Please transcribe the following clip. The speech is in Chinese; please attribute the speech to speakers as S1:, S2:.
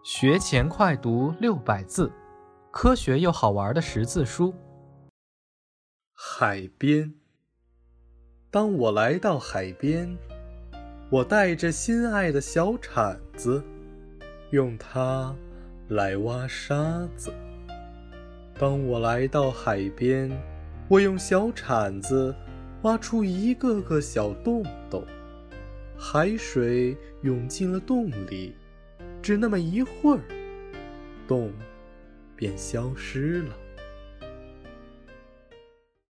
S1: 学前快读600字，科学又好玩的识字书。
S2: 海边。当我来到海边，我带着心爱的小铲子，用它来挖沙子。当我来到海边，我用小铲子挖出一个个小洞洞，海水涌进了洞里，只那么一会儿，洞便消失了。